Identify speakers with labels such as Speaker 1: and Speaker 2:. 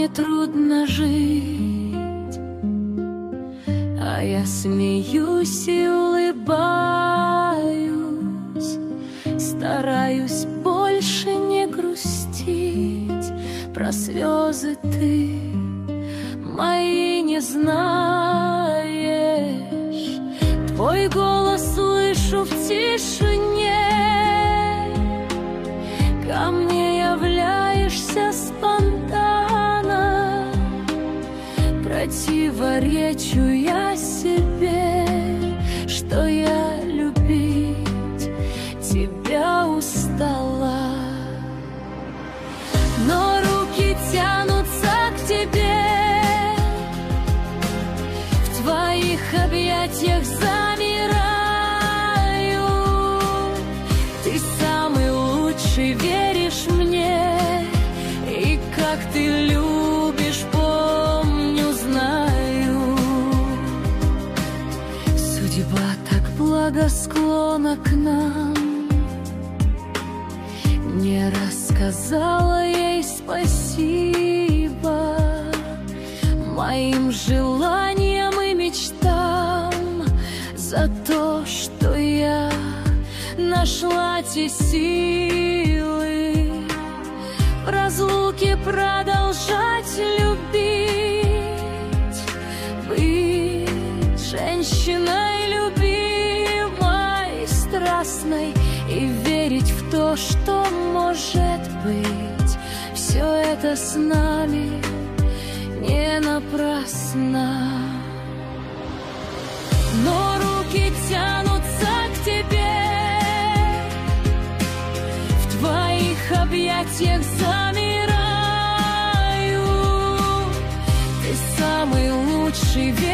Speaker 1: мне трудно жить, а я смеюсь и улыбаюсь, стараюсь больше не грустить. Про слезы ты мои не знаешь, твой голос слышу в тишине, ко мне являешься спонтанно, противоречу я себе, что я любить тебя устала. Но руки тянутся к тебе, в твоих объятиях замираю. Ты самый лучший, веришь мне, и как ты любишь, помню, знаю. Судьба так благосклонна к нам, не рассказала ей спасибо моим желаниям и мечтам, за то, что я нашла те силы в разлуке продолжать любить, быть женщиной любимой, страстной, и верить в то, что может быть. Все это с нами не напрасно. Но руки тянутся к тебе, в твоих объятиях замираю. Ты самый лучший,